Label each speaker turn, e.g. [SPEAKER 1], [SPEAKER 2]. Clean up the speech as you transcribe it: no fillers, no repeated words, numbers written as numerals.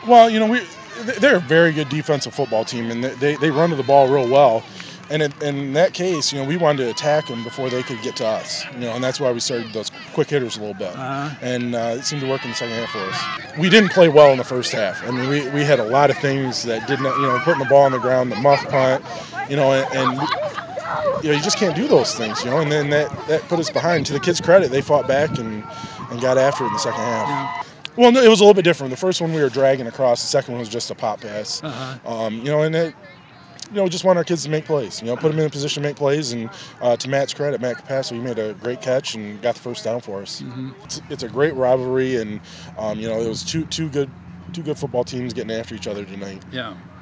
[SPEAKER 1] Well, they're a very good defensive football team, and they run to the ball real well. And in that case, we wanted to attack them before they could get to us. And that's why we started those quick hitters a little bit. And it seemed to work in the second half for us. We didn't play well in the first half. I mean, we had a lot of things that did not, putting the ball on the ground, the muff punt, and you just can't do those things, And then that put us behind. To the kids' credit, they fought back and got after it in the second half. Well, no, it was a little bit different. The first one we were dragging across. The second one was just a pop pass. And it, just want our kids to make plays. Put them in a position to make plays. And to Matt's credit, Matt Capasso, he made a great catch and got the first down for us. It's a great rivalry, and it was two good football teams getting after each other tonight.
[SPEAKER 2] Yeah.